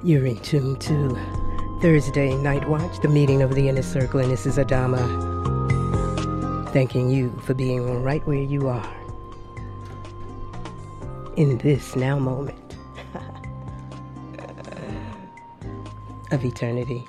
You're in tune to Thursday Night Watch, the meeting of the Inner Circle, and this is Adama thanking you for being right where you are in this now moment of eternity.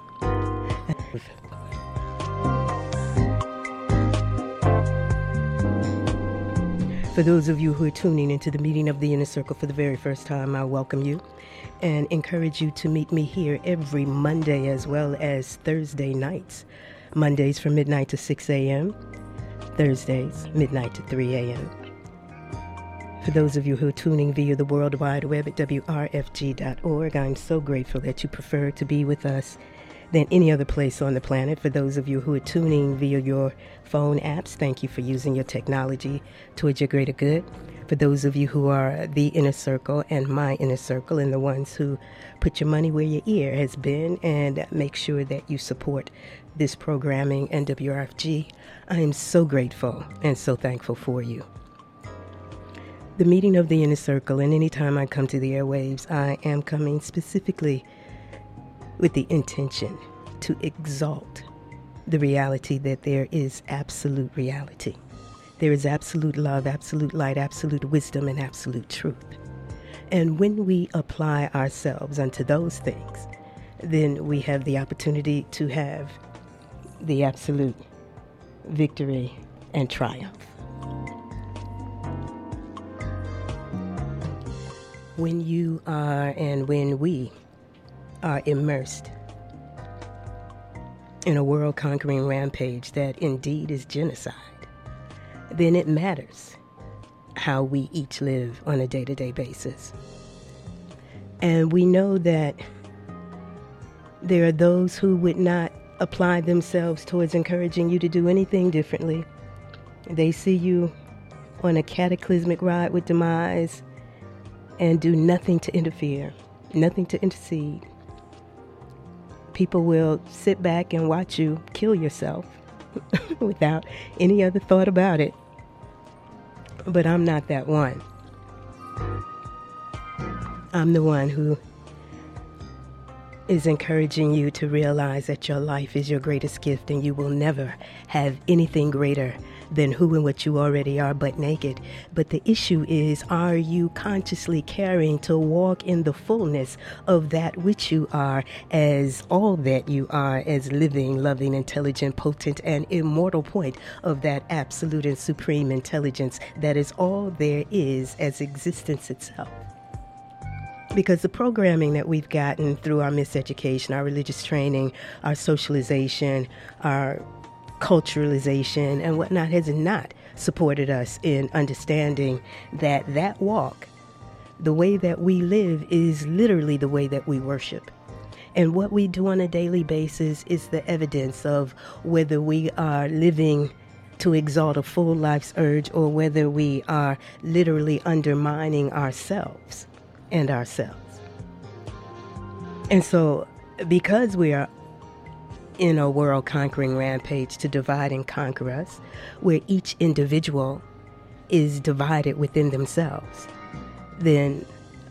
For those of you who are tuning into the meeting of the Inner Circle for the very first time, I welcome you and encourage you to meet me here every Monday as well as Thursday nights. Mondays from midnight to 6 a.m., Thursdays midnight to 3 a.m. For those of you who are tuning via the World Wide Web at WRFG.org, I'm so grateful that you prefer to be with us than any other place on the planet. For those of you who are tuning via your phone apps, thank you for using your technology towards your greater good. For those of you who are the Inner Circle and my Inner Circle and the ones who put your money where your ear has been and make sure that you support this programming and WRFG, I am so grateful and so thankful for you. The meeting of the Inner Circle, and anytime I come to the airwaves, I am coming specifically with the intention to exalt the reality that there is absolute reality. There is absolute love, absolute light, absolute wisdom, and absolute truth. And when we apply ourselves unto those things, then we have the opportunity to have the absolute victory and triumph. When you are and when we are immersed in a world-conquering rampage that indeed is genocide, then it matters how we each live on a day-to-day basis. And we know that there are those who would not apply themselves towards encouraging you to do anything differently. They see you on a cataclysmic ride with demise and do nothing to interfere, nothing to intercede. People will sit back and watch you kill yourself without any other thought about it. But I'm not that one. I'm the one who is encouraging you to realize that your life is your greatest gift and you will never have anything greater than who and what you already are but naked. But the issue is, are you consciously caring to walk in the fullness of that which you are as all that you are, as living, loving, intelligent, potent, and immortal point of that absolute and supreme intelligence that is all there is as existence itself? Because the programming that we've gotten through our miseducation, our religious training, our socialization, our culturalization and whatnot has not supported us in understanding that that walk, the way that we live, is literally the way that we worship. And what we do on a daily basis is the evidence of whether we are living to exalt a full life's urge or whether we are literally undermining ourselves and ourselves. And so, because we are in a world-conquering rampage to divide and conquer us, where each individual is divided within themselves, then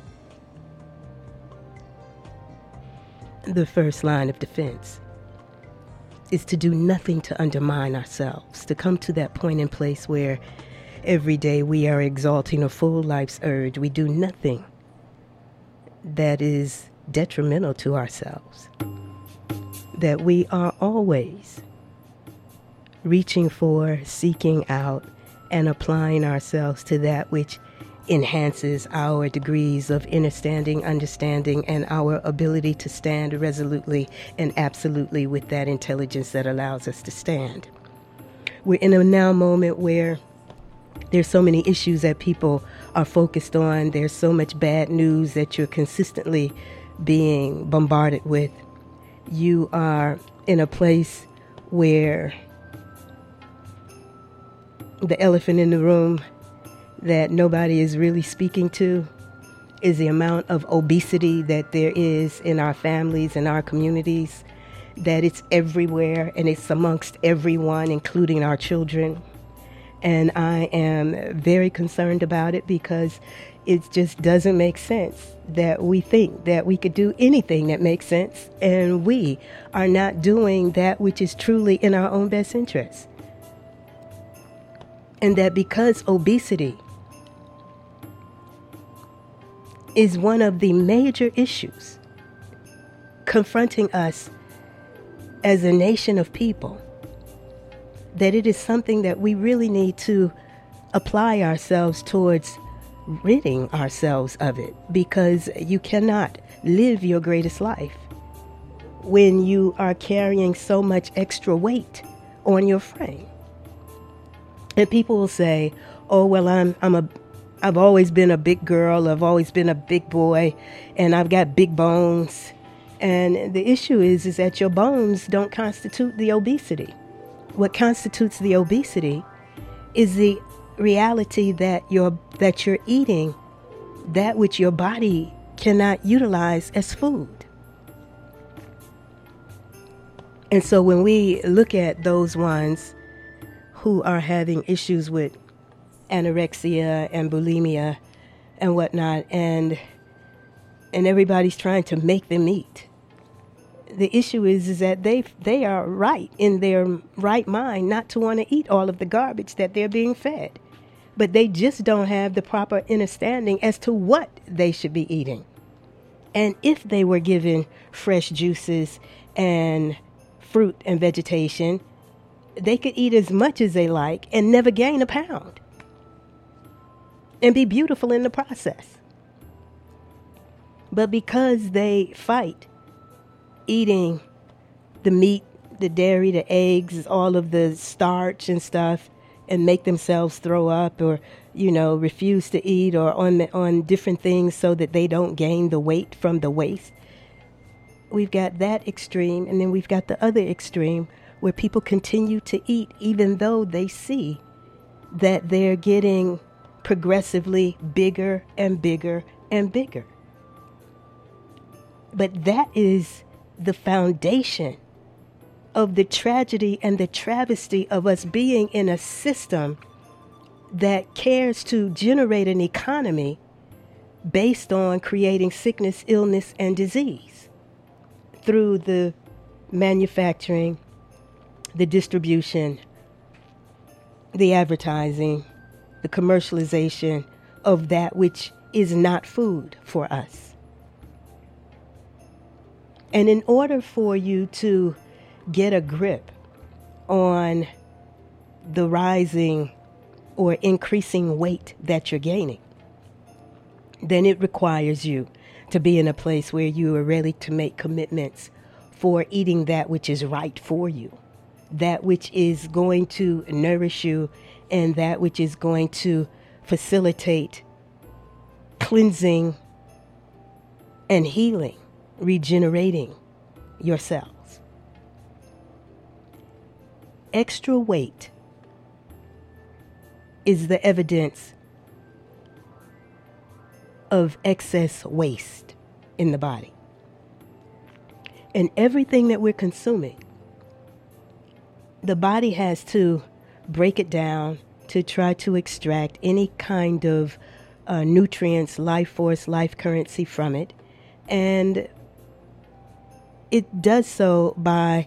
the first line of defense is to do nothing to undermine ourselves, to come to that point in place where every day we are exalting a full life's urge. We do nothing that is detrimental to ourselves. That we are always reaching for, seeking out, and applying ourselves to that which enhances our degrees of understanding, and our ability to stand resolutely and absolutely with that intelligence that allows us to stand. We're in a now moment where there's so many issues that people are focused on. There's so much bad news that you're consistently being bombarded with. You are in a place where the elephant in the room that nobody is really speaking to is the amount of obesity that there is in our families and our communities, that it's everywhere and it's amongst everyone, including our children. And I am very concerned about it because It just doesn't make sense that we think that we could do anything that makes sense, and we are not doing that which is truly in our own best interest. And that because obesity is one of the major issues confronting us as a nation of people, that it is something that we really need to apply ourselves towards ridding ourselves of it, because you cannot live your greatest life when you are carrying so much extra weight on your frame. And people will say, "Oh, well, I've always been a big girl. I've always been a big boy, and I've got big bones." And the issue is that your bones don't constitute the obesity. What constitutes the obesity is the reality that you're eating that which your body cannot utilize as food. And so when we look at those ones who are having issues with anorexia and bulimia and whatnot, and everybody's trying to make them eat, the issue is that they are right in their right mind not to want to eat all of the garbage that they're being fed. But they just don't have the proper understanding as to what they should be eating. And if they were given fresh juices and fruit and vegetation, they could eat as much as they like and never gain a pound and be beautiful in the process. But because they fight eating the meat, the dairy, the eggs, all of the starch and stuff, and make themselves throw up, or, refuse to eat, or on different things so that they don't gain the weight from the waste. We've got that extreme, and then we've got the other extreme where people continue to eat even though they see that they're getting progressively bigger and bigger and bigger. But that is the foundation of the tragedy and the travesty of us being in a system that cares to generate an economy based on creating sickness, illness, and disease through the manufacturing, the distribution, the advertising, the commercialization of that which is not food for us. And in order for you to get a grip on the rising or increasing weight that you're gaining, then it requires you to be in a place where you are ready to make commitments for eating that which is right for you, that which is going to nourish you, and that which is going to facilitate cleansing and healing, regenerating yourselves. Extra weight is the evidence of excess waste in the body. And everything that we're consuming, the body has to break it down to try to extract any kind of nutrients, life force, life currency from it. And it does so by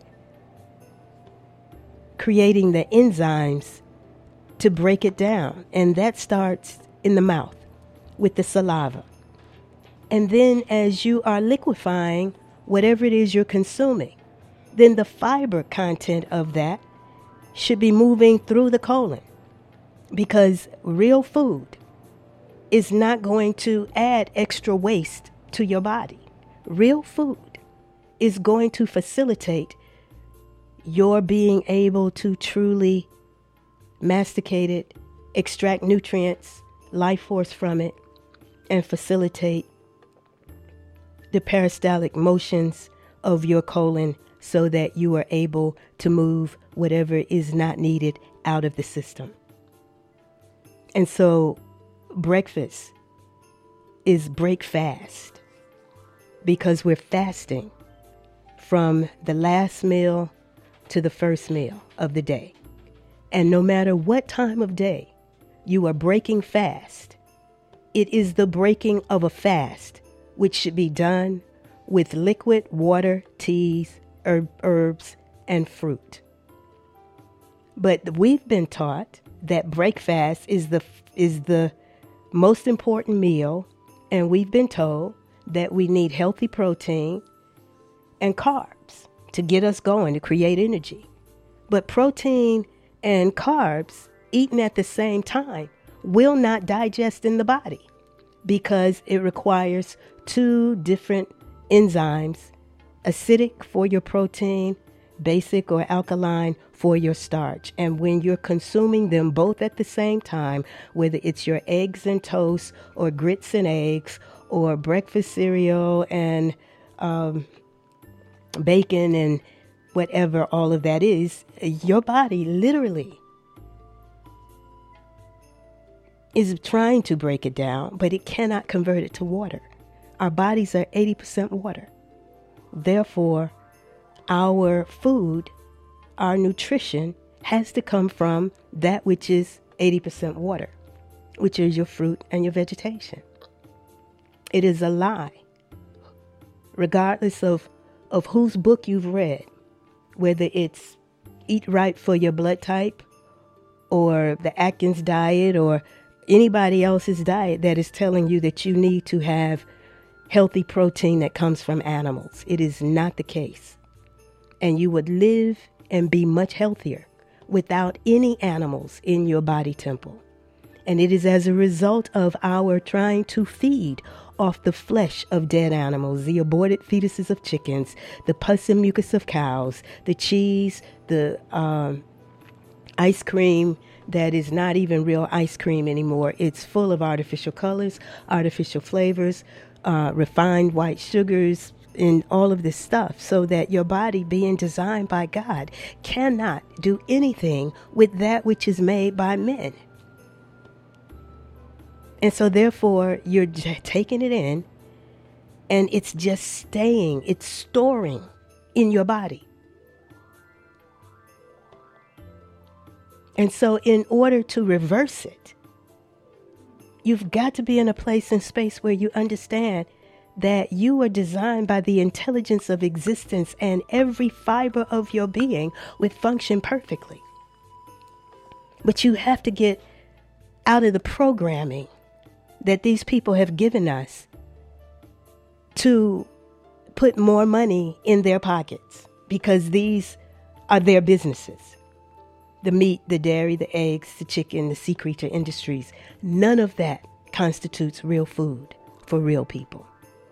creating the enzymes to break it down. And that starts in the mouth with the saliva. And then as you are liquefying whatever it is you're consuming, then the fiber content of that should be moving through the colon, because real food is not going to add extra waste to your body. Real food is going to facilitate your being able to truly masticate it, extract nutrients, life force from it, and facilitate the peristaltic motions of your colon so that you are able to move whatever is not needed out of the system. And so breakfast is break fast, because we're fasting from the last meal to the first meal of the day. And no matter what time of day you are breaking fast, It is the breaking of a fast, which should be done with liquid water, teas, herbs, and fruit. But we've been taught that break fast is the most important meal, and we've been told that we need healthy protein and carbs to get us going, to create energy. But protein and carbs eaten at the same time will not digest in the body because it requires two different enzymes, acidic for your protein, basic or alkaline for your starch. And when you're consuming them both at the same time, whether it's your eggs and toast or grits and eggs or breakfast cereal and bacon and whatever all of that is, your body literally is trying to break it down, but it cannot convert it to water. Our bodies are 80% water. Therefore, our food, our nutrition has to come from that which is 80% water, which is your fruit and your vegetation. It is a lie, regardless of whose book you've read, whether it's Eat Right for Your Blood Type or the Atkins diet or anybody else's diet that is telling you that you need to have healthy protein that comes from animals. It is not the case. And you would live and be much healthier without any animals in your body temple. And it is as a result of our trying to feed off the flesh of dead animals, the aborted fetuses of chickens, the pus and mucus of cows, the cheese, the ice cream that is not even real ice cream anymore. It's full of artificial colors, artificial flavors, refined white sugars, and all of this stuff, so that your body, being designed by God, cannot do anything with that which is made by men. And so therefore, you're taking it in, and it's just staying, it's storing in your body. And so in order to reverse it, you've got to be in a place and space where you understand that you are designed by the intelligence of existence, and every fiber of your being would function perfectly. But you have to get out of the programming that these people have given us to put more money in their pockets, because these are their businesses. The meat, the dairy, the eggs, the chicken, the sea creature industries, none of that constitutes real food for real people.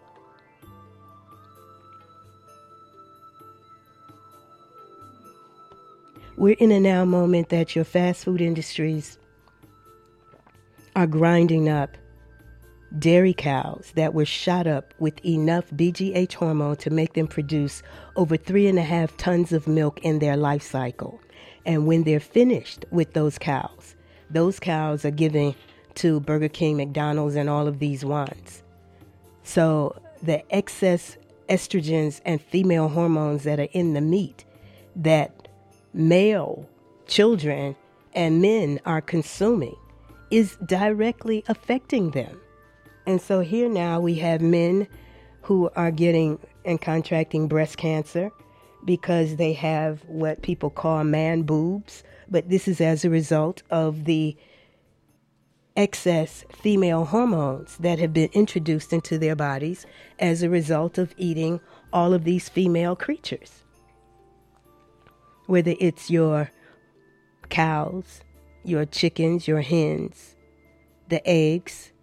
We're in a now moment that your fast food industries are grinding up dairy cows that were shot up with enough BGH hormone to make them produce over 3.5 tons of milk in their life cycle. And when they're finished with those cows are given to Burger King, McDonald's, and all of these ones. So the excess estrogens and female hormones that are in the meat that male children and men are consuming is directly affecting them. And so here now we have men who are getting and contracting breast cancer because they have what people call man boobs. But this is as a result of the excess female hormones that have been introduced into their bodies as a result of eating all of these female creatures. Whether it's your cows, your chickens, your hens, the eggs.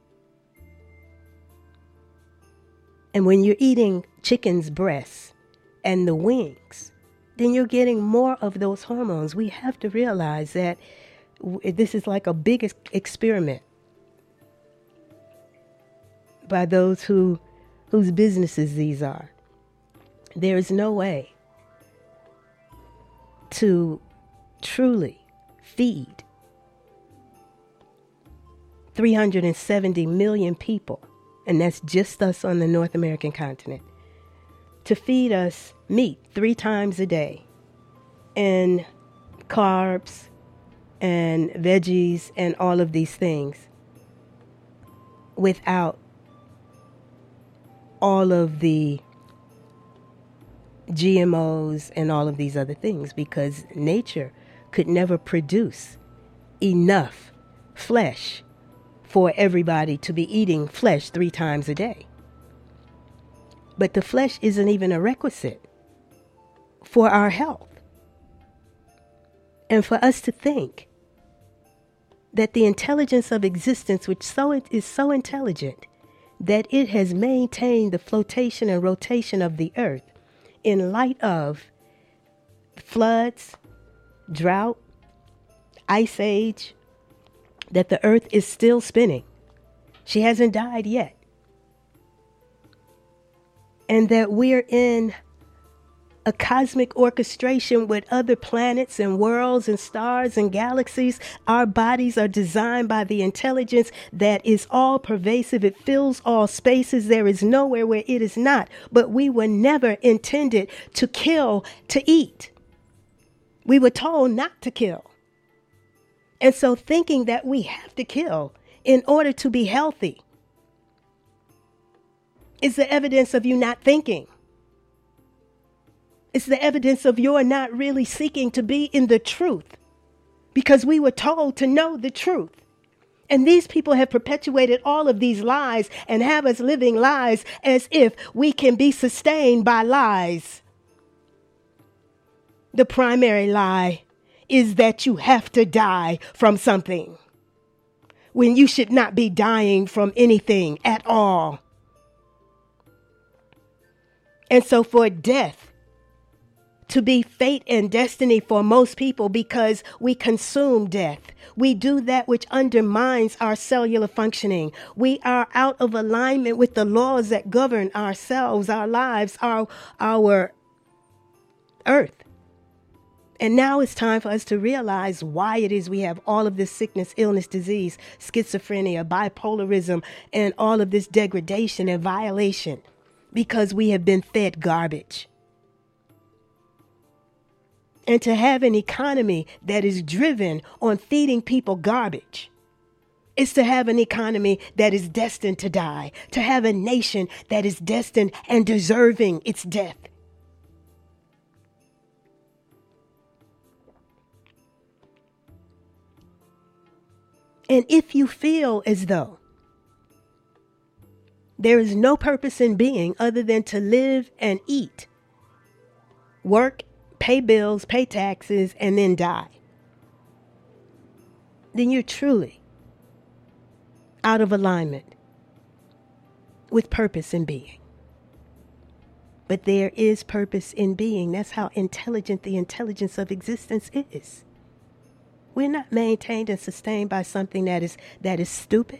And when you're eating chicken's breasts and the wings, then you're getting more of those hormones. We have to realize that this is like a big experiment by those whose businesses these are. There is no way to truly feed 370 million people, and that's just us on the North American continent, to feed us meat 3 times a day and carbs and veggies and all of these things without all of the GMOs and all of these other things, because nature could never produce enough flesh for everybody to be eating flesh 3 times a day. But the flesh isn't even a requisite for our health. And for us to think that the intelligence of existence, which is so intelligent that it has maintained the flotation and rotation of the earth in light of floods, drought, ice age, that the earth is still spinning. She hasn't died yet. And that we're in a cosmic orchestration with other planets and worlds and stars and galaxies. Our bodies are designed by the intelligence that is all pervasive. It fills all spaces. There is nowhere where it is not. But we were never intended to kill to eat. We were told not to kill. And so thinking that we have to kill in order to be healthy is the evidence of you not thinking. It's the evidence of your not really seeking to be in the truth, because we were told to know the truth. And these people have perpetuated all of these lies and have us living lies as if we can be sustained by lies. The primary lie is that you have to die from something when you should not be dying from anything at all. And so for death to be fate and destiny for most people, because we consume death, we do that which undermines our cellular functioning. We are out of alignment with the laws that govern ourselves, our lives, our earth. And now it's time for us to realize why it is we have all of this sickness, illness, disease, schizophrenia, bipolarism, and all of this degradation and violation, because we have been fed garbage. And to have an economy that is driven on feeding people garbage is to have an economy that is destined to die, to have a nation that is destined and deserving its death. And if you feel as though there is no purpose in being other than to live and eat, work, pay bills, pay taxes, and then die, then you're truly out of alignment with purpose in being. But there is purpose in being. That's how intelligent the intelligence of existence is. We're not maintained and sustained by something that is stupid.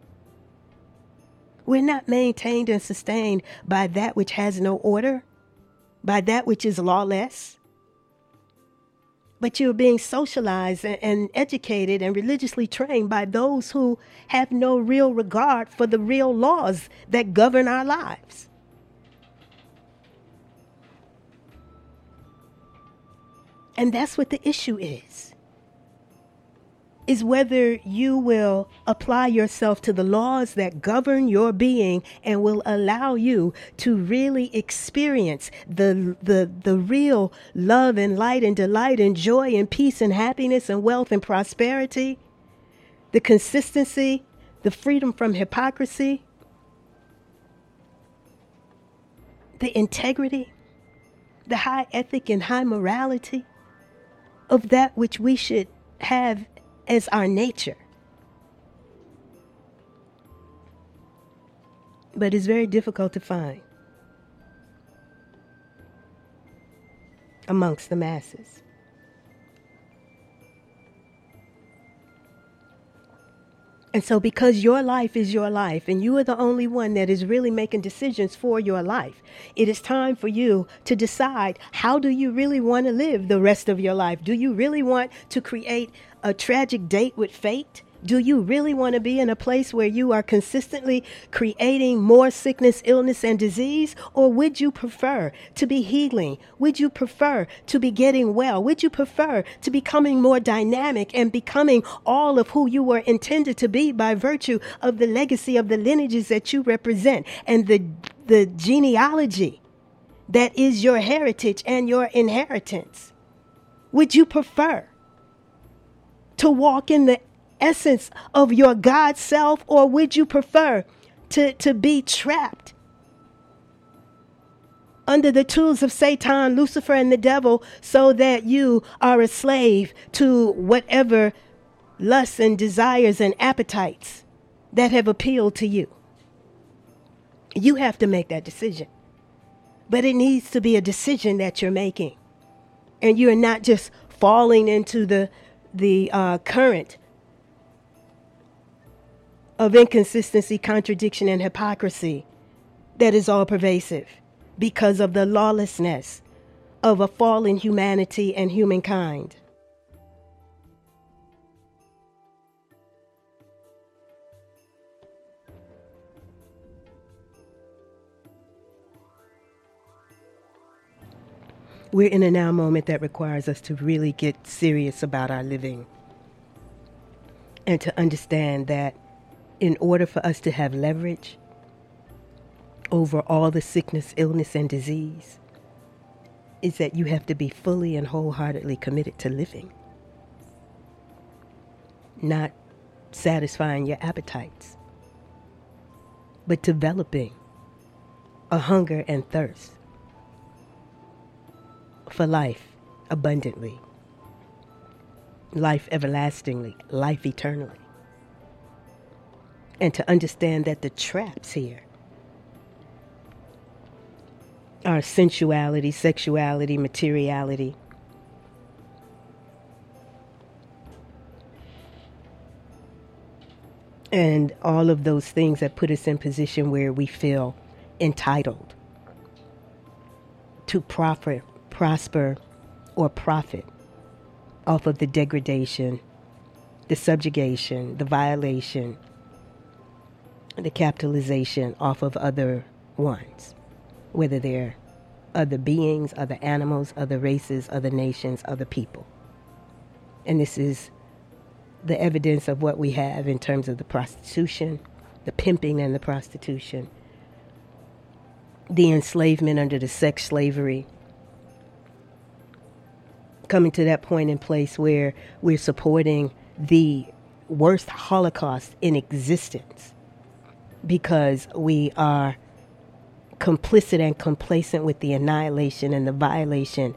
We're not maintained and sustained by that which has no order, by that which is lawless. But you're being socialized and educated and religiously trained by those who have no real regard for the real laws that govern our lives. And that's what the issue is whether you will apply yourself to the laws that govern your being and will allow you to really experience the real love and light and delight and joy and peace and happiness and wealth and prosperity, the consistency, the freedom from hypocrisy, the integrity, the high ethic and high morality of that which we should have as our nature. But it's very difficult to find amongst the masses. And so because your life is your life and you are the only one that is really making decisions for your life, it is time for you to decide, how do you really want to live the rest of your life? Do you really want to create a tragic date with fate Do you really want to be in a place where you are consistently creating more sickness, illness, and disease? Or would you prefer to be healing? Would you prefer to be getting well? Would you prefer to becoming more dynamic and becoming all of who you were intended to be by virtue of the legacy of the lineages that you represent and the genealogy that is your heritage and your inheritance? Would you prefer to walk in the essence of your God self, or would you prefer to be trapped under the tools of Satan, Lucifer, and the devil, so that you are a slave to whatever lusts and desires and appetites that have appealed to you? You have to make that decision. But it needs to be a decision that you're making. And you're not just falling into the current of inconsistency, contradiction, and hypocrisy that is all pervasive because of the lawlessness of a fallen humanity and humankind. We're in a now moment that requires us to really get serious about our living and to understand that in order for us to have leverage over all the sickness, illness, and disease, is that you have to be fully and wholeheartedly committed to living, not satisfying your appetites, but developing a hunger and thirst for life abundantly, life everlastingly, life eternally. And to understand that the traps here are sensuality, sexuality, materiality, and all of those things that put us in position where we feel entitled to prosper or profit off of the degradation, the subjugation, the violation, the capitalization off of other ones, whether they're other beings, other animals, other races, other nations, other people. And this is the evidence of what we have in terms of the prostitution, the pimping and the prostitution, the enslavement under the sex slavery, coming to that point in place where we're supporting the worst Holocaust in existence because we are complicit and complacent with the annihilation and the violation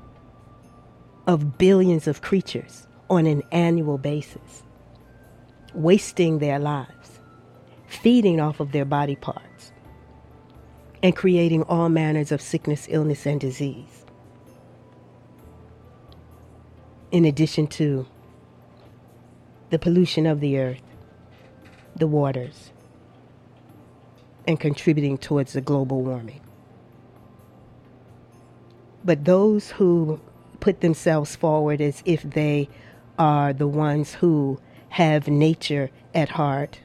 of billions of creatures on an annual basis, wasting their lives, feeding off of their body parts, and creating all manners of sickness, illness, and disease. In addition to the pollution of the earth, the waters, and contributing towards the global warming. But those who put themselves forward as if they are the ones who have nature at heart,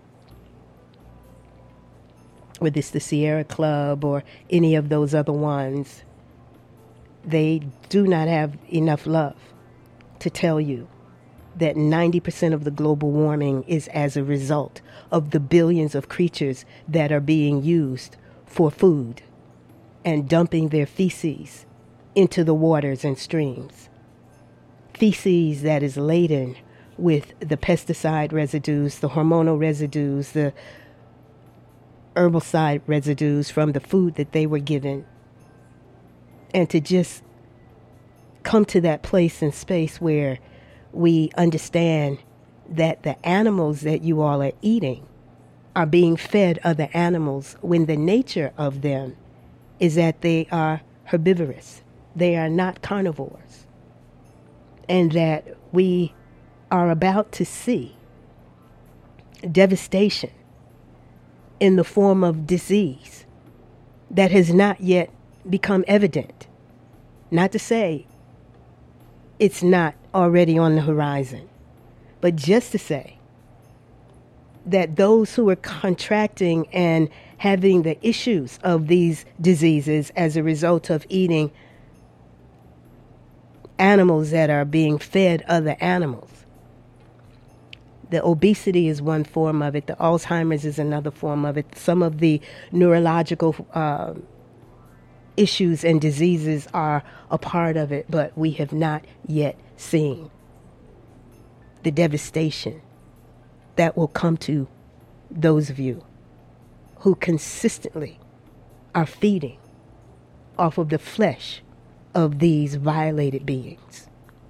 whether it's the Sierra Club or any of those other ones, they do not have enough love to tell you that 90% of the global warming is as a result of the billions of creatures that are being used for food and dumping their feces into the waters and streams. Feces that is laden with the pesticide residues, the hormonal residues, the herbicide residues from the food that they were given. And to just come to that place and space where we understand that the animals that you all are eating are being fed other animals when the nature of them is that they are herbivorous. They are not carnivores. And that we are about to see devastation in the form of disease that has not yet become evident. Not to say it's not already on the horizon, but just to say that those who are contracting and having the issues of these diseases as a result of eating animals that are being fed other animals. The obesity is one form of it. The Alzheimer's is another form of it. Some of the neurological issues and diseases are a part of it, but we have not yet seen the devastation that will come to those of you who consistently are feeding off of the flesh of these violated beings.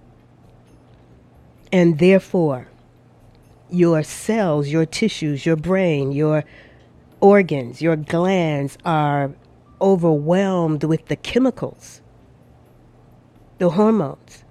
And therefore, your cells, your tissues, your brain, your organs, your glands are overwhelmed with the chemicals, the hormones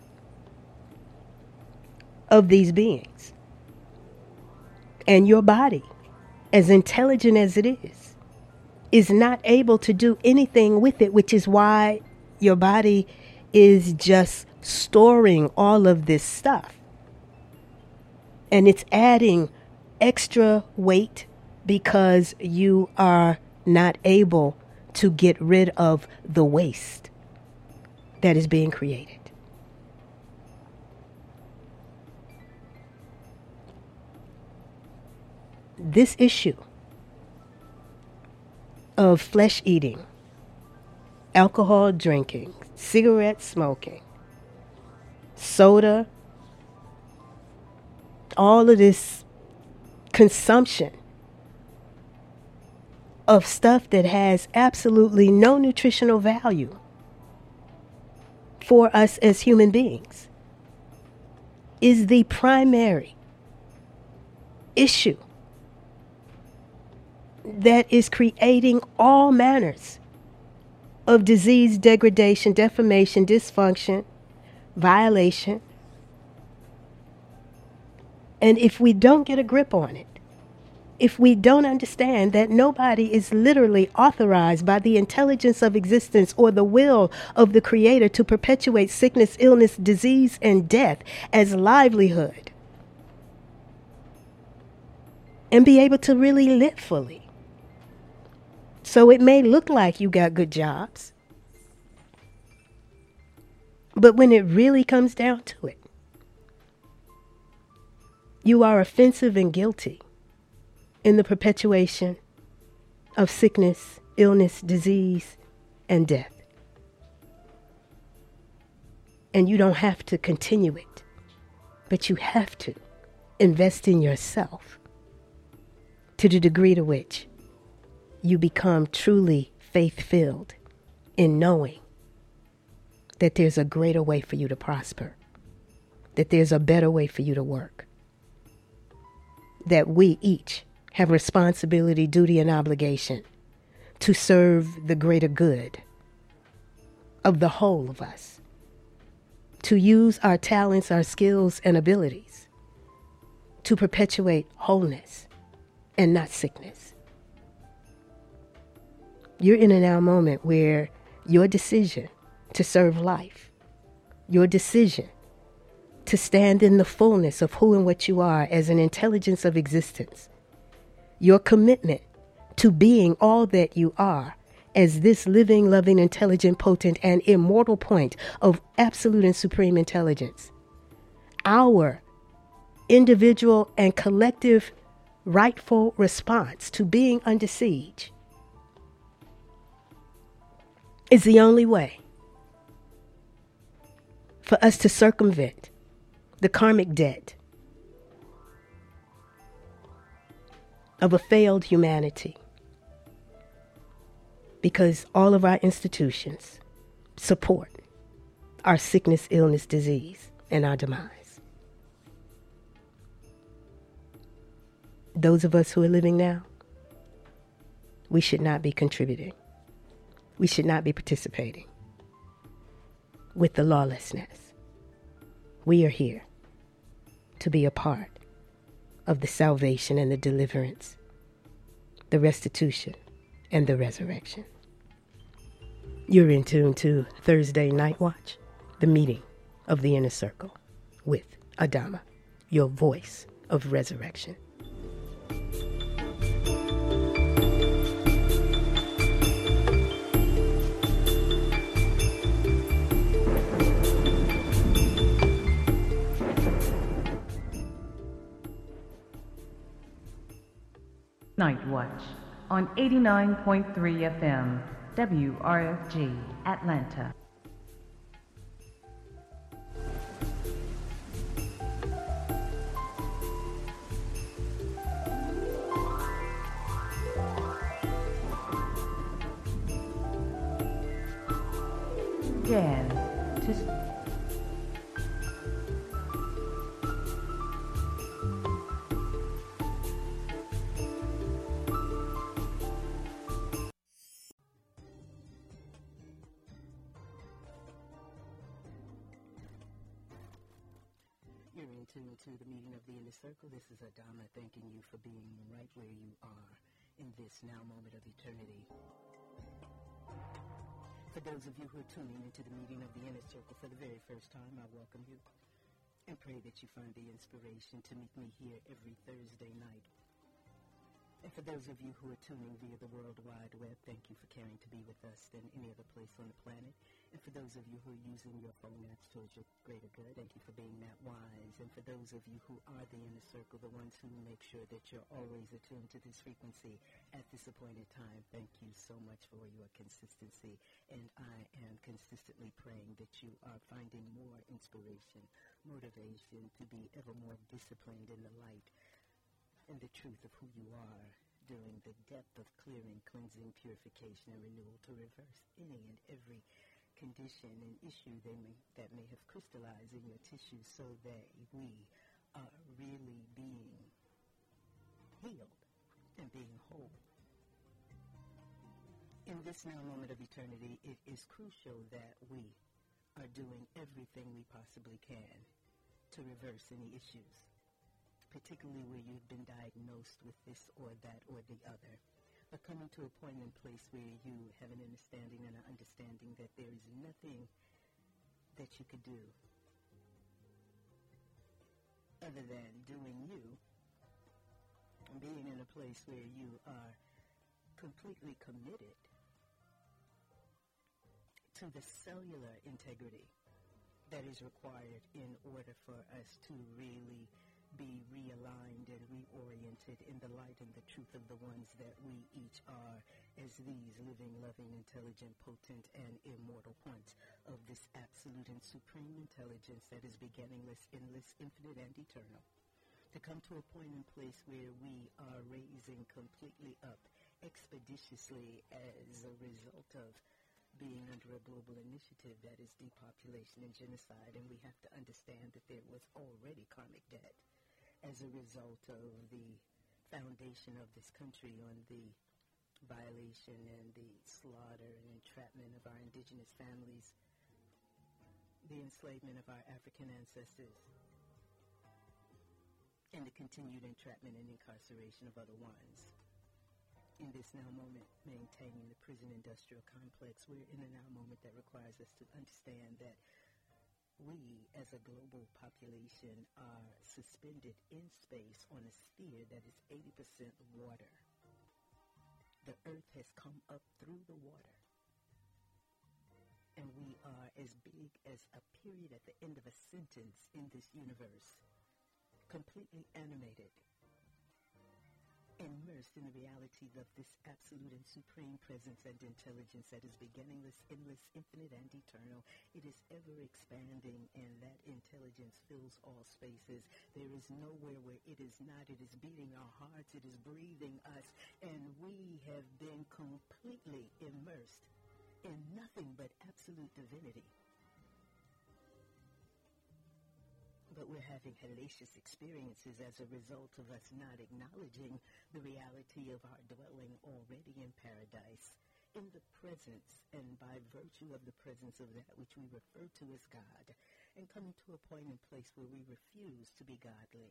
of these beings. And your body, as intelligent as it is not able to do anything with it, which is why your body is just storing all of this stuff. And it's adding extra weight because you are not able to get rid of the waste that is being created. This issue of flesh eating, alcohol drinking, cigarette smoking, soda, all of this consumption of stuff that has absolutely no nutritional value for us as human beings is the primary issue that is creating all manners of disease, degradation, defamation, dysfunction, violation. And if we don't get a grip on it, if we don't understand that nobody is literally authorized by the intelligence of existence or the will of the Creator to perpetuate sickness, illness, disease, and death as livelihood, and be able to really live fully. So it may look like you got good jobs, but when it really comes down to it, you are offensive and guilty in the perpetuation of sickness, illness, disease, and death. And you don't have to continue it, but you have to invest in yourself to the degree to which you become truly faith-filled in knowing that there's a greater way for you to prosper, that there's a better way for you to work, that we each have responsibility, duty, and obligation to serve the greater good of the whole of us, to use our talents, our skills, and abilities to perpetuate wholeness and not sickness. You're in a now moment where your decision to serve life, your decision to stand in the fullness of who and what you are as an intelligence of existence, your commitment to being all that you are as this living, loving, intelligent, potent, and immortal point of absolute and supreme intelligence. Our individual and collective rightful response to being under siege is the only way for us to circumvent the karmic debt of a failed humanity, because all of our institutions support our sickness, illness, disease, and our demise. Those of us who are living now, we should not be contributing. We should not be participating with the lawlessness. We are here to be a part of the salvation and the deliverance, the restitution and the resurrection. You're in tune to Thursday Night Watch, the meeting of the inner circle with Adama, your voice of resurrection. Night Watch on 89.3 FM, WRFG, Atlanta. Jazz to You're in tune to the meeting of the Inner Circle. This is Adama thanking you for being right where you are in this now moment of eternity. For those of you who are tuning into the meeting of the Inner Circle for the very first time, I welcome you and pray that you find the inspiration to meet me here every Thursday night. And for those of you who are tuning via the World Wide Web, thank you for caring to be with us than any other place on the planet. And for those of you who are using your phone apps towards your greater good, thank you for being that wise. And for those of you who are the Inner Circle, the ones who make sure that you're always attuned to this frequency at this appointed time, thank you so much for your consistency. And I am consistently praying that you are finding more inspiration, motivation to be ever more disciplined in the light and the truth of who you are during the depth of clearing, cleansing, purification, and renewal to reverse any and every condition and issue that may have crystallized in your tissues so that we are really being healed and being whole. In this now moment of eternity, it is crucial that we are doing everything we possibly can to reverse any issues, particularly where you've been diagnosed with this or that or the other, but coming to a point and place where you have an understanding and an understanding that there is nothing that you could do other than doing you and being in a place where you are completely committed to the cellular integrity that is required in order for us to really be realigned and reoriented in the light and the truth of the ones that we each are as these living, loving, intelligent, potent, and immortal points of this absolute and supreme intelligence that is beginningless, endless, infinite, and eternal. To come to a point and place where we are raising completely up expeditiously as a result of being under a global initiative that is depopulation and genocide, and we have to understand that there was already karmic debt as a result of the foundation of this country on the violation and the slaughter and entrapment of our indigenous families, the enslavement of our African ancestors, and the continued entrapment and incarceration of other ones. In this now moment, maintaining the prison industrial complex, we're in a now moment that requires us to understand that we, as a global population, are suspended in space on a sphere that is 80% water. The Earth has come up through the water, and we are as big as a period at the end of a sentence in this universe, completely animated, immersed in the reality of this absolute and supreme presence and intelligence that is beginningless, endless, infinite, and eternal. It is ever expanding, and that intelligence fills all spaces. There is nowhere where it is not. It is beating our hearts. It is breathing us, and we have been completely immersed in nothing but absolute divinity. But we're having hellacious experiences as a result of us not acknowledging the reality of our dwelling already in paradise, in the presence and by virtue of the presence of that which we refer to as God, and coming to a point and place where we refuse to be godly.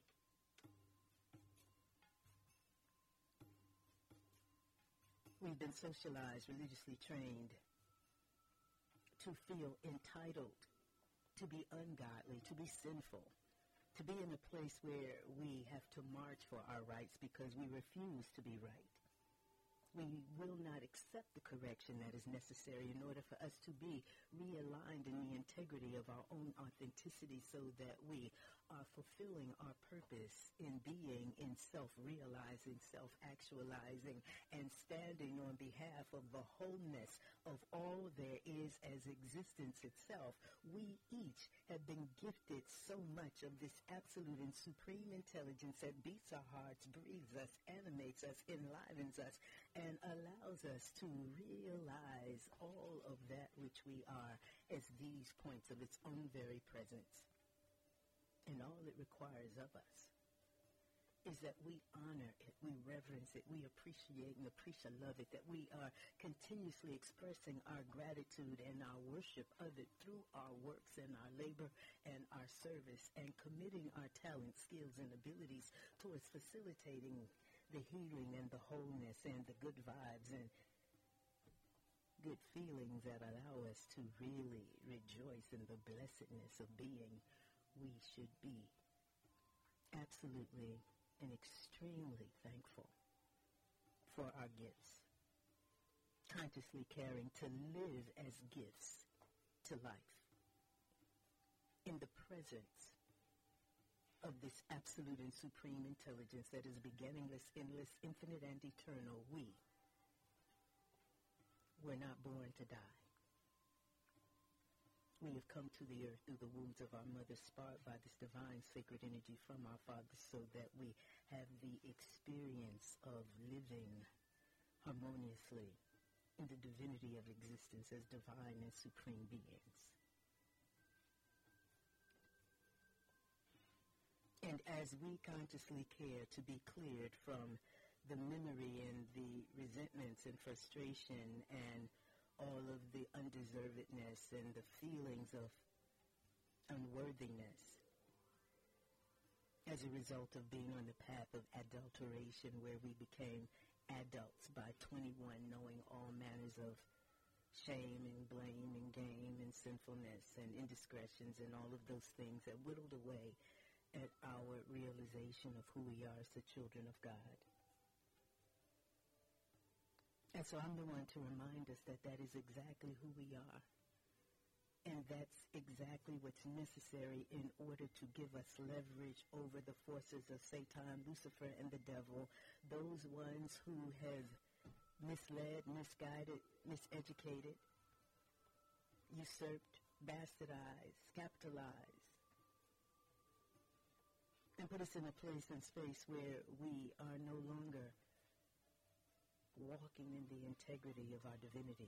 We've been socialized, religiously trained to feel entitled, to be ungodly, to be sinful, to be in a place where we have to march for our rights because we refuse to be right. We will not accept the correction that is necessary in order for us to be realigned in the integrity of our own authenticity so that we are fulfilling our purpose in being, in self-realizing, self-actualizing, and standing on behalf of the wholeness of all there is as existence itself. We each have been gifted so much of this absolute and supreme intelligence that beats our hearts, breathes us, animates us, enlivens us, and allows us to realize all of that which we are as these points of its own very presence. And all it requires of us is that we honor it, we reverence it, we appreciate and love it, that we are continuously expressing our gratitude and our worship of it through our works and our labor and our service, and committing our talents, skills, and abilities towards facilitating the healing and the wholeness and the good vibes and good feelings that allow us to really rejoice in the blessedness of being. We should be absolutely and extremely thankful for our gifts, consciously caring to live as gifts to life in the presence of this absolute and supreme intelligence that is beginningless, endless, infinite, and eternal. We were not born to die. We have come to the earth through the wombs of our mothers, sparked by this divine sacred energy from our fathers, so that we have the experience of living harmoniously in the divinity of existence as divine and supreme beings. And as we consciously care to be cleared from the memory and the resentments and frustration and all of the undeservedness and the feelings of unworthiness as a result of being on the path of adulteration, where we became adults by 21, knowing all manners of shame and blame and game and sinfulness and indiscretions and all of those things that whittled away at our realization of who we are as the children of God. And so I'm the one to remind us that that is exactly who we are. And that's exactly what's necessary in order to give us leverage over the forces of Satan, Lucifer, and the devil, those ones who have misled, misguided, miseducated, usurped, bastardized, capitalized, and put us in a place and space where we are no longer walking in the integrity of our divinity.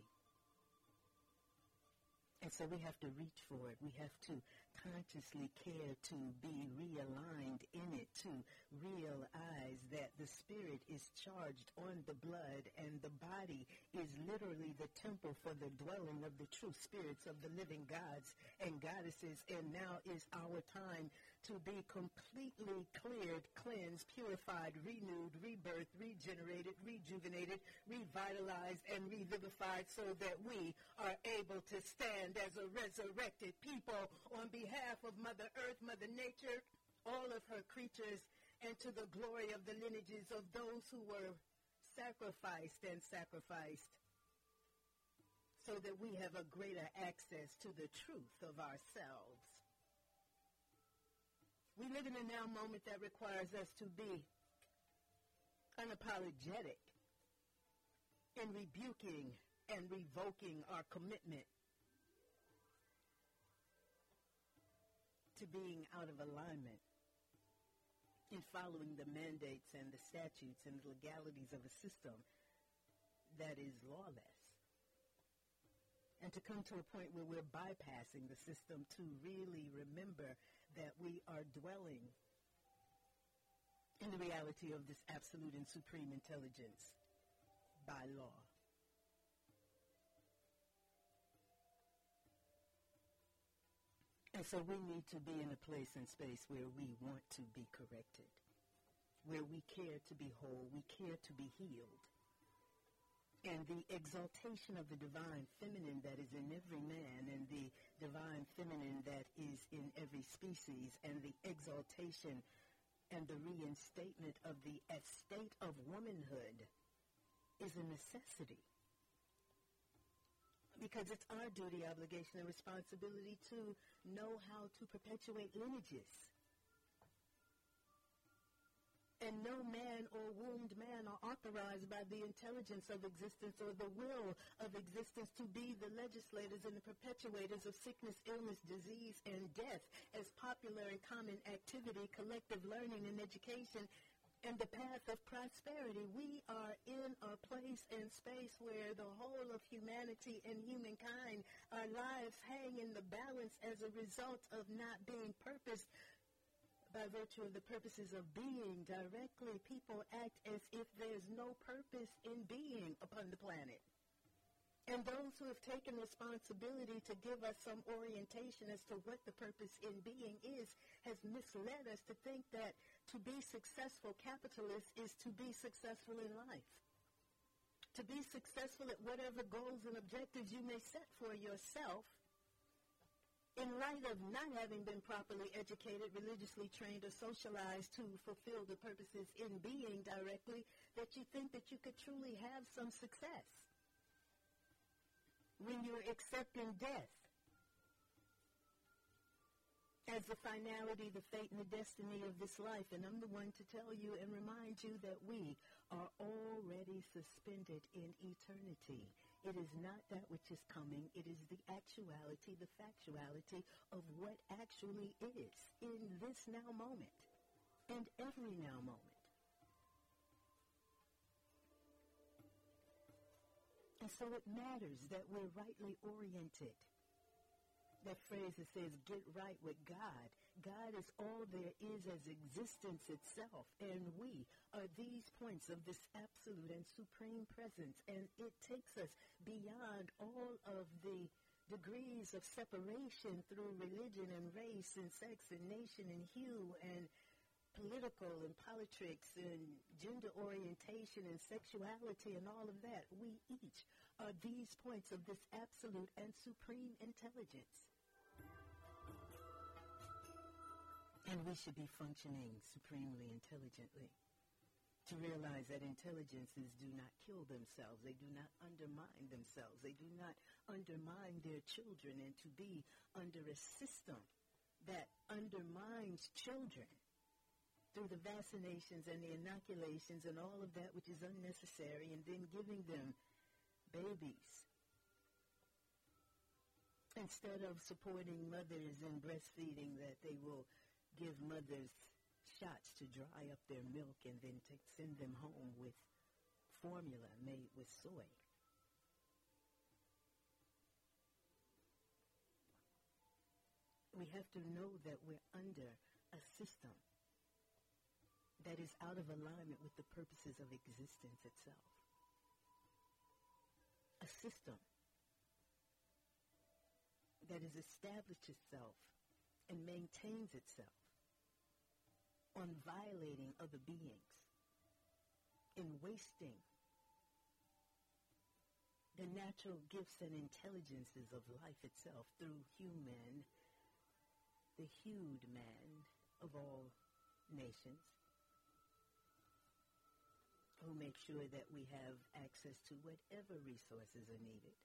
And so we have to reach for it. We have to consciously care to be realigned in it, to realize that the spirit is charged on the blood and the body is literally the temple for the dwelling of the true spirits of the living gods and goddesses. And now is our time to be completely cleared, cleansed, purified, renewed, rebirthed, regenerated, rejuvenated, revitalized, and revivified, so that we are able to stand as a resurrected people on behalf of Mother Earth, Mother Nature, all of her creatures, and to the glory of the lineages of those who were sacrificed and sacrificed, so that we have a greater access to the truth of ourselves. We live in a now moment that requires us to be unapologetic in rebuking and revoking our commitment to being out of alignment in following the mandates and the statutes and the legalities of a system that is lawless. And to come to a point where we're bypassing the system to really remember that we are dwelling in the reality of this absolute and supreme intelligence by law. And so we need to be in a place and space where we want to be corrected, where we care to be whole, we care to be healed. And the exaltation of the divine feminine that is in every man, and the divine feminine that is in every species, and the exaltation and the reinstatement of the estate of womanhood is a necessity. Because it's our duty, obligation, and responsibility to know how to perpetuate lineages. And no man or wombed man are authorized by the intelligence of existence or the will of existence to be the legislators and the perpetuators of sickness, illness, disease, and death as popular and common activity, collective learning, and education, and the path of prosperity. We are in a place and space where the whole of humanity and humankind, our lives hang in the balance as a result of not being purposed by virtue of the purposes of being directly. People act as if there's no purpose in being upon the planet. And those who have taken responsibility to give us some orientation as to what the purpose in being is has misled us to think that to be successful capitalists is to be successful in life. To be successful at whatever goals and objectives you may set for yourself, in light of not having been properly educated, religiously trained, or socialized to fulfill the purposes in being directly, that you think that you could truly have some success when you're accepting death as the finality, the fate, and the destiny of this life. And I'm the one to tell you and remind you that we are already suspended in eternity. It is not that which is coming. It is the actuality, the factuality of what actually is in this now moment and every now moment. And so it matters that we're rightly oriented. That phrase that says, get right with God. God is all there is as existence itself. And we are these points of this absolute and supreme presence. And it takes us beyond all of the degrees of separation through religion and race and sex and nation and hue and political and politics and gender orientation and sexuality and all of that. We each are these points of this absolute and supreme intelligence. And we should be functioning supremely intelligently to realize that intelligences do not kill themselves. They do not undermine themselves. They do not undermine their children. And to be under a system that undermines children through the vaccinations and the inoculations and all of that which is unnecessary, and then giving them babies instead of supporting mothers in breastfeeding, that they will give mothers shots to dry up their milk and then send them home with formula made with soy. We have to know that we're under a system that is out of alignment with the purposes of existence itself. A system that has established itself and maintains itself on violating other beings, in wasting the natural gifts and intelligences of life itself through the hued man of all nations, who make sure that we have access to whatever resources are needed,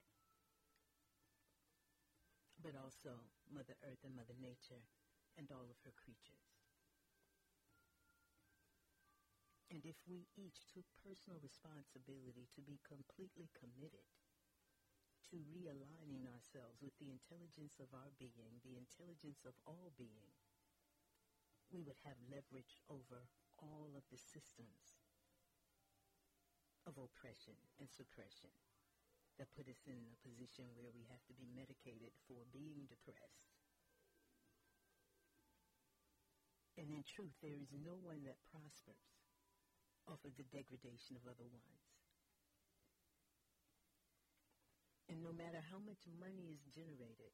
but also Mother Earth and Mother Nature and all of her creatures. And if we each took personal responsibility to be completely committed to realigning ourselves with the intelligence of our being, the intelligence of all being, we would have leverage over all of the systems of oppression and suppression that put us in a position where we have to be medicated for being depressed. And in truth, there is no one that prospers off of the degradation of other ones. And no matter how much money is generated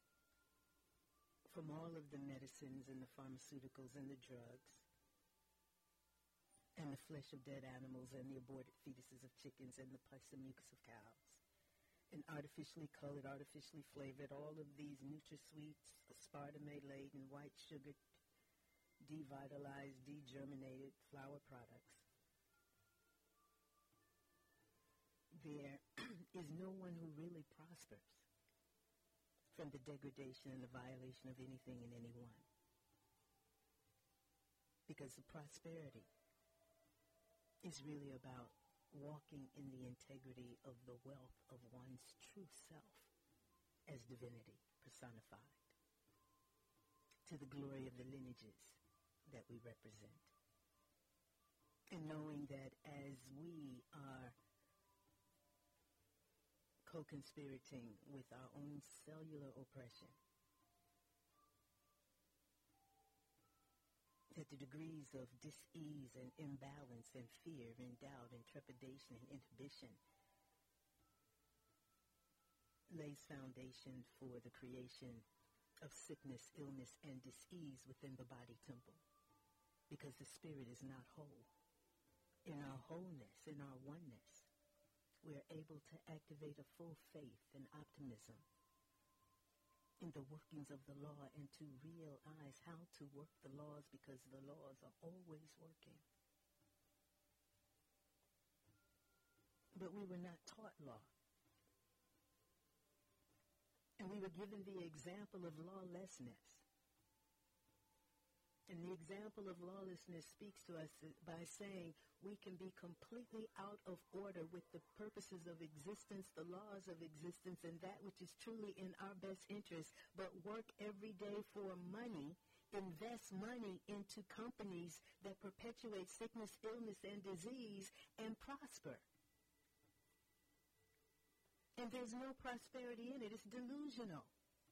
from all of the medicines and the pharmaceuticals and the drugs and the flesh of dead animals and the aborted fetuses of chickens and the pus and mucus of cows, and artificially colored, artificially flavored, all of these NutraSweets, aspartame-laden, white sugared, devitalized, degerminated flour products, there is no one who really prospers from the degradation and the violation of anything and anyone. Because the prosperity is really about walking in the integrity of the wealth of one's true self as divinity personified, to the glory of the lineages that we represent. And knowing that as we are co-conspirating with our own cellular oppression, that the degrees of dis-ease and imbalance and fear and doubt and trepidation and inhibition lays foundation for the creation of sickness, illness, and dis-ease within the body temple, because the spirit is not whole. In our wholeness, in our oneness, we are able to activate a full faith and optimism in the workings of the law and to realize how to work the laws, because the laws are always working. But we were not taught law. And we were given the example of lawlessness. And the example of lawlessness speaks to us by saying we can be completely out of order with the purposes of existence, the laws of existence, and that which is truly in our best interest, but work every day for money, invest money into companies that perpetuate sickness, illness, and disease, and prosper. And there's no prosperity in it. It's delusional.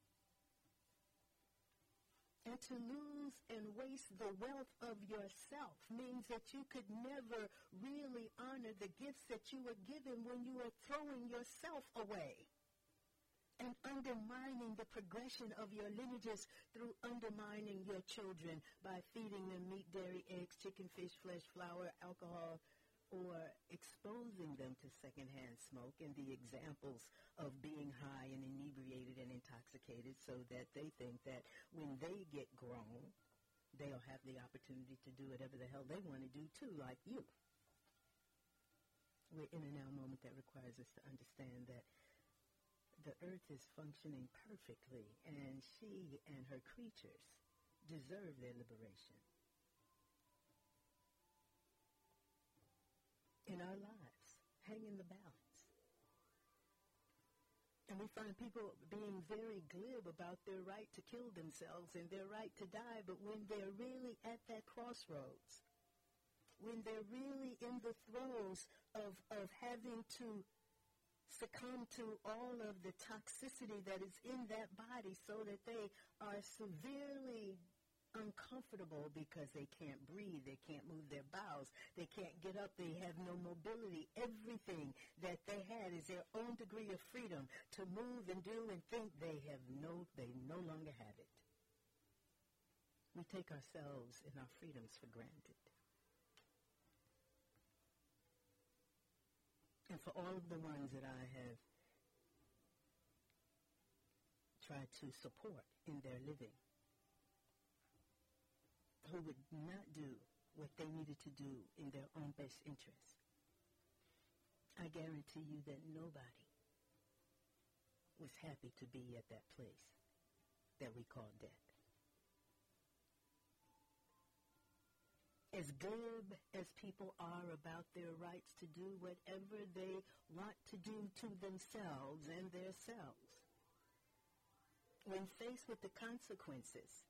And to lose and waste the wealth of yourself means that you could never really honor the gifts that you were given when you were throwing yourself away and undermining the progression of your lineages through undermining your children by feeding them meat, dairy, eggs, chicken, fish, flesh, flour, alcohol, or exposing them to secondhand smoke and the examples of being high and inebriated and intoxicated, so that they think that when they get grown, they'll have the opportunity to do whatever the hell they want to do too, like you. We're in a now moment that requires us to understand that the earth is functioning perfectly, and she and her creatures deserve their liberation. In our lives, hang in the balance. And we find people being very glib about their right to kill themselves and their right to die, but when they're really at that crossroads, when they're really in the throes of having to succumb to all of the toxicity that is in that body, so that they are severely uncomfortable because they can't breathe, they can't move their bowels, they can't get up, they have no mobility. Everything that they had is their own degree of freedom to move and do and think. They no longer have it. We take ourselves and our freedoms for granted. And for all of the ones that I have tried to support in their living, who would not do what they needed to do in their own best interest, I guarantee you that nobody was happy to be at that place that we call death. As glib as people are about their rights to do whatever they want to do to themselves and their selves, when faced with the consequences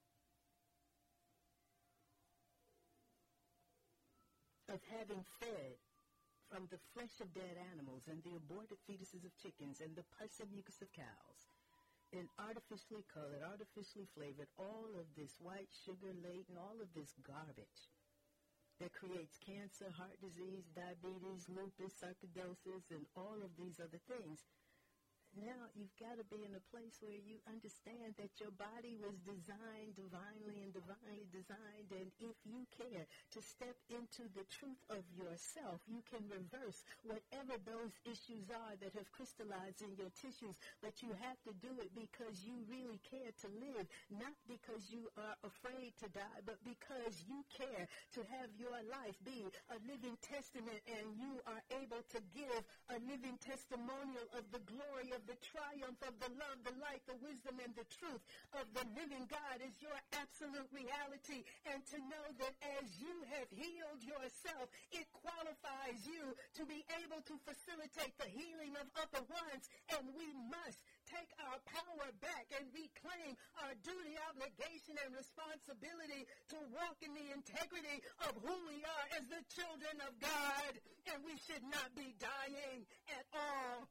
of having fed from the flesh of dead animals and the aborted fetuses of chickens and the pus and mucus of cows, and artificially colored, artificially flavored, all of this white sugar-laden, all of this garbage that creates cancer, heart disease, diabetes, lupus, sarcoidosis, and all of these other things, Now, you've got to be in a place where you understand that your body was designed divinely and divinely designed, and if you care to step into the truth of yourself, you can reverse whatever those issues are that have crystallized in your tissues, but you have to do it because you really care to live, not because you are afraid to die, but because you care to have your life be a living testament, and you are able to give a living testimonial of the glory of the triumph of the love, the light, the wisdom, and the truth of the living God is your absolute reality. And to know that as you have healed yourself, it qualifies you to be able to facilitate the healing of other ones. And we must take our power back and reclaim our duty, obligation, and responsibility to walk in the integrity of who we are as the children of God. And we should not be dying at all.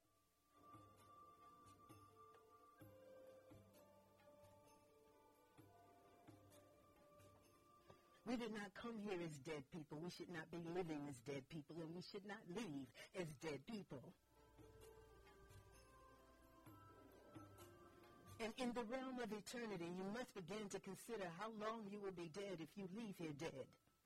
We did not come here as dead people. We should not be living as dead people, and we should not leave as dead people. And in the realm of eternity, you must begin to consider how long you will be dead if you leave here dead.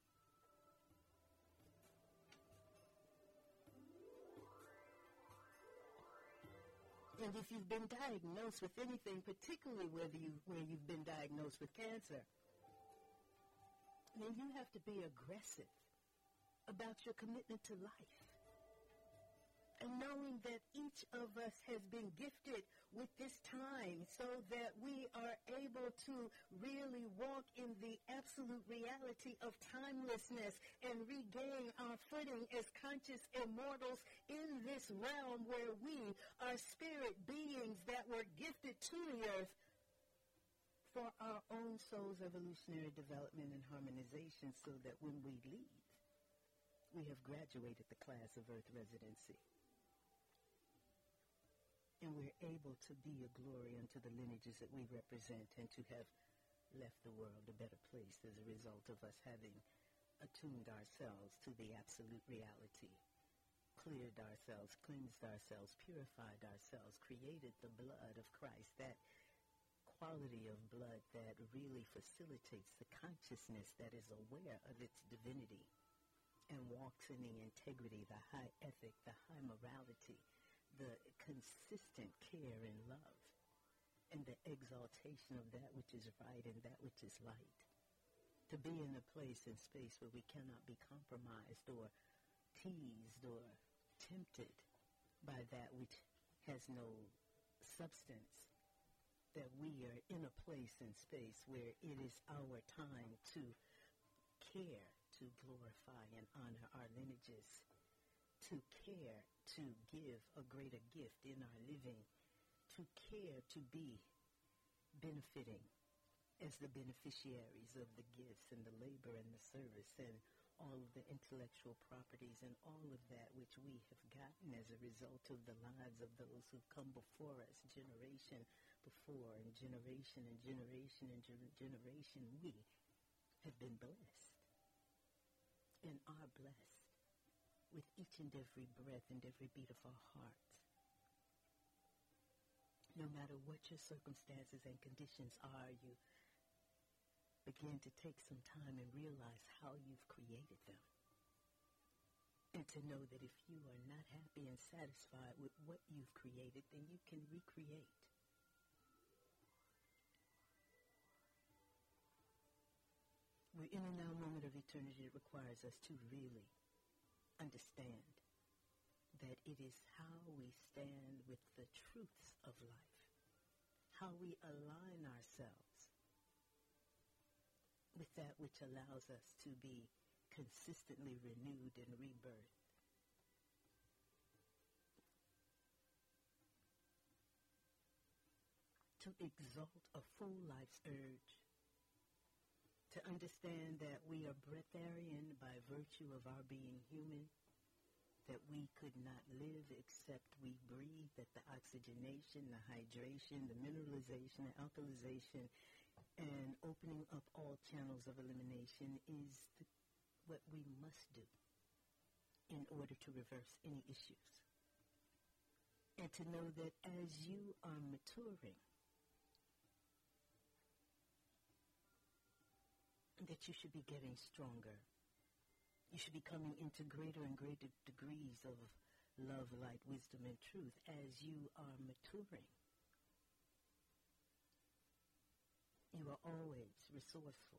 And if you've been diagnosed with anything, particularly where you've been diagnosed with cancer, then you have to be aggressive about your commitment to life. And knowing that each of us has been gifted with this time so that we are able to really walk in the absolute reality of timelessness and regain our footing as conscious immortals in this realm where we are spirit beings that were gifted to the earth for our own soul's evolutionary development and harmonization, so that when we leave, we have graduated the class of earth residency. And we're able to be a glory unto the lineages that we represent, and to have left the world a better place as a result of us having attuned ourselves to the absolute reality, cleared ourselves, cleansed ourselves, purified ourselves, created the blood of Christ, that quality of blood that really facilitates the consciousness that is aware of its divinity and walks in the integrity, the high ethic, the high morality, the consistent care and love, and the exaltation of that which is right and that which is light. To be in a place and space where we cannot be compromised or teased or tempted by that which has no substance. That we are in a place and space where it is our time to care, to glorify and honor our lineages, to care, to give a greater gift in our living, to care, to be benefiting as the beneficiaries of the gifts and the labor and the service and all of the intellectual properties and all of that which we have gotten as a result of the lives of those who've come before us, generation before, and generation and generation and generation. We have been blessed and are blessed with each and every breath and every beat of our hearts. No matter what your circumstances and conditions are, you begin to take some time and realize how you've created them. And to know that if you are not happy and satisfied with what you've created, then you can recreate. We're in a now moment of eternity that requires us to really understand that it is how we stand with the truths of life, how we align ourselves with that which allows us to be consistently renewed and rebirthed. To exalt a full life's urge, to understand that we are breatharian by virtue of our being human, that we could not live except we breathe, that the oxygenation, the hydration, the mineralization, the alkalization, and opening up all channels of elimination is what we must do in order to reverse any issues. And to know that as you are maturing, that you should be getting stronger. You should be coming into greater and greater degrees of love, light, wisdom, and truth as you are maturing. You are always resourceful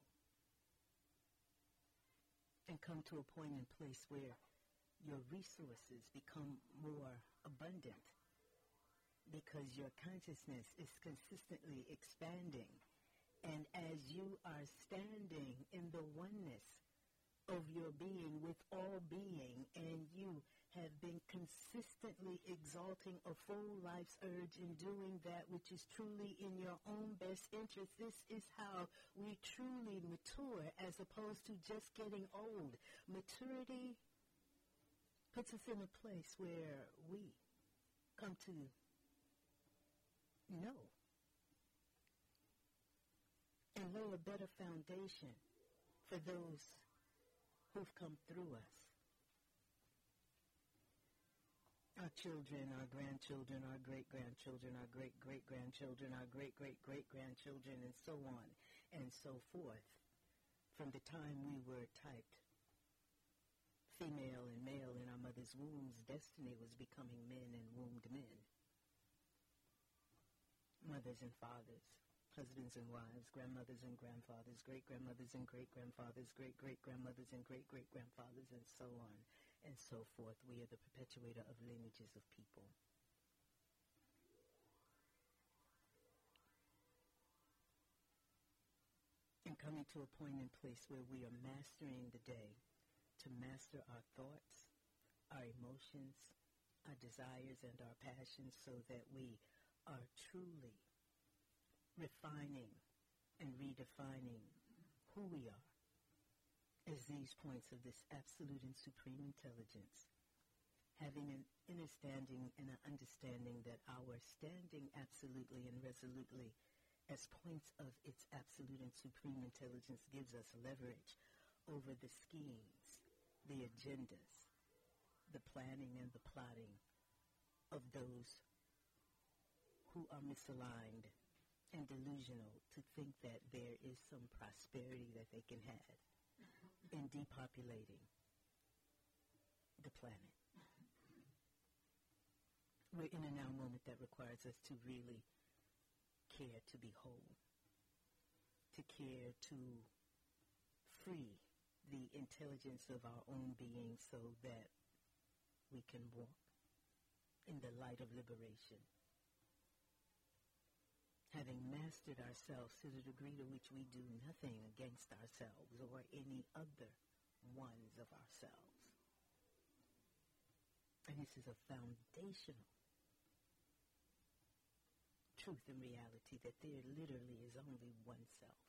and come to a point and place where your resources become more abundant because your consciousness is consistently expanding. And as you are standing in the oneness of your being with all being, and you have been consistently exalting a full life's urge in doing that which is truly in your own best interest, this is how we truly mature as opposed to just getting old. Maturity puts us in a place where we come to know and lay a better foundation for those who've come through us. Our children, our grandchildren, our great-grandchildren, our great-great-grandchildren, our great-great-great-grandchildren, and so on and so forth. From the time we were typed female and male in our mother's wombs, destiny was becoming men and wombed men. Mothers and fathers, husbands and wives, grandmothers and grandfathers, great-grandmothers and great-grandfathers, great-great-grandmothers and great-great-grandfathers, and so on and so forth. We are the perpetuator of lineages of people. And coming to a point and place where we are mastering the day, to master our thoughts, our emotions, our desires, and our passions, so that we are truly refining and redefining who we are as these points of this absolute and supreme intelligence, having an understanding and an understanding that our standing absolutely and resolutely as points of its absolute and supreme intelligence gives us leverage over the schemes, the agendas, the planning and the plotting of those who are misaligned and delusional to think that there is some prosperity that they can have in depopulating the planet. We're in a now moment that requires us to really care to be whole, to care to free the intelligence of our own being so that we can walk in the light of liberation. Having mastered ourselves to the degree to which we do nothing against ourselves or any other ones of ourselves. And this is a foundational truth and reality, that there literally is only one self,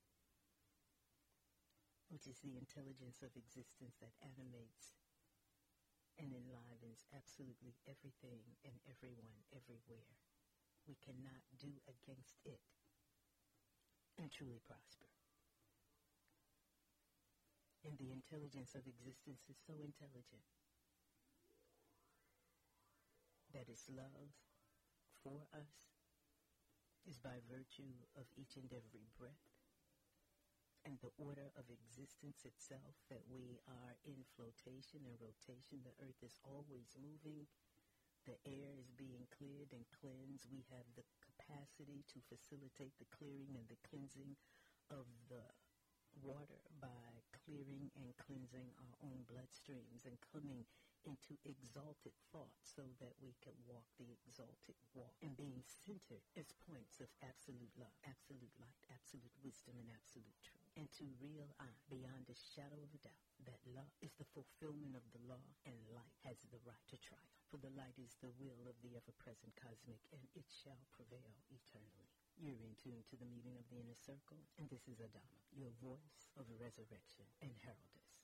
which is the intelligence of existence that animates and enlivens absolutely everything and everyone everywhere. We cannot do against it and truly prosper. And the intelligence of existence is so intelligent that its love for us is by virtue of each and every breath and the order of existence itself, that we are in flotation and rotation. The earth is always moving. The air is being cleared and cleansed. We have the capacity to facilitate the clearing and the cleansing of the water by clearing and cleansing our own bloodstreams and coming into exalted thought so that we can walk the exalted walk, and being centered as points of absolute love, absolute light, absolute wisdom, and absolute truth. And to realize beyond a shadow of a doubt that love is the fulfillment of the law, and light has the right to triumph. For the light is the will of the ever-present cosmic, and it shall prevail eternally. You're in tune to the meeting of the inner circle, and this is Adama, your voice of resurrection and heraldess.